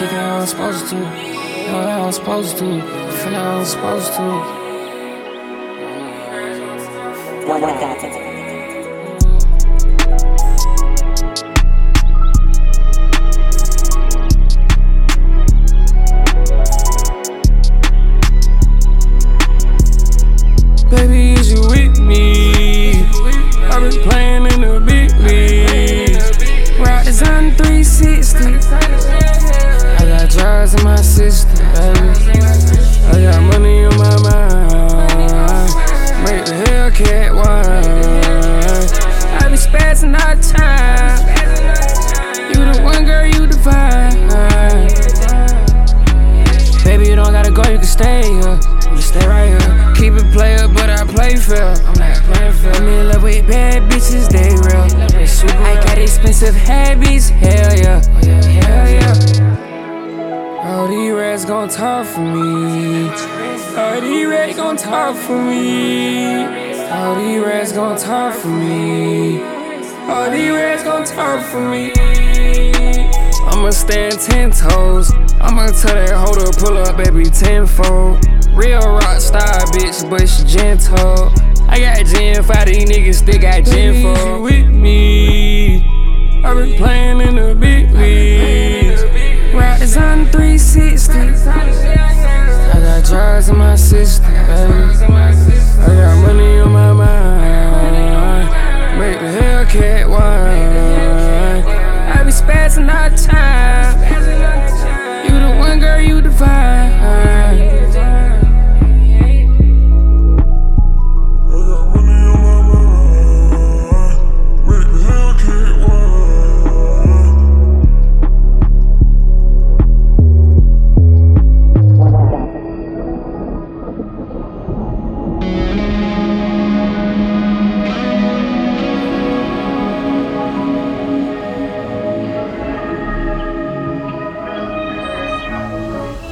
kicking how I'm supposed to. Know how I'm supposed to. Feel how I'm supposed to. One content. Baby, is you with me? I've been playing in the big leagues. Riders on 360. I got drugs in my system, baby. I got money on my mind. Make the Hellcat wine. I be spazzing all the time. You the one girl, you divine. Baby, you don't gotta go, you can stay here. You can stay right here. Keep it player, but I play fair. I'm not playing fair. I'm in love with bad bitches, they real. I got expensive habits, hell yeah. Hell yeah. All these rats gon' talk for me. All these rats gon' talk for me. All these rats gon' talk for me. All these rats gon' talk for me. I'ma stand 10 toes. I'ma tell that hoe to pull up, baby, tenfold. Real rock star bitch, but she gentle. I got Gen 5, these niggas still got Gen 4. With me, I been playing in the big leagues. Riders on 360. I got drugs in my system, baby. I got money on my mind. Make the Hellcat wine. I be spazzing all the time.